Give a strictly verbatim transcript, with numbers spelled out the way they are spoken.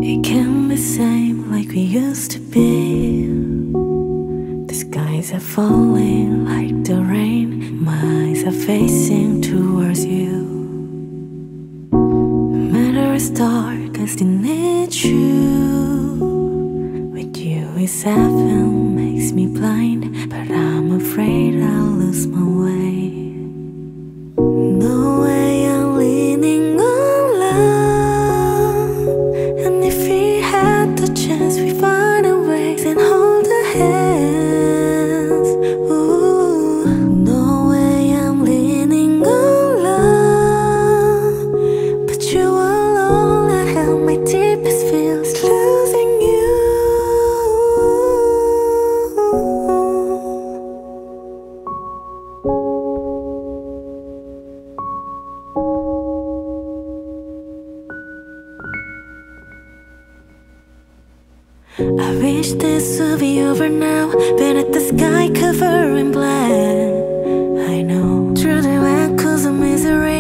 It can't be same like we used to be. The skies are falling like the rain. My eyes are facing towards you. No matter it's dark, I still need you. With you it's heaven, makes me blind, but I'm afraid I'll lose my way. No way I'm leaning on love. And if we had the chance, we find a way and hold our hands. Ooh. No way I'm leaning on love, but you alone I held my deepest fears, losing you. I wish this would be over now, but at the sky covered in black. I know through the echoes of misery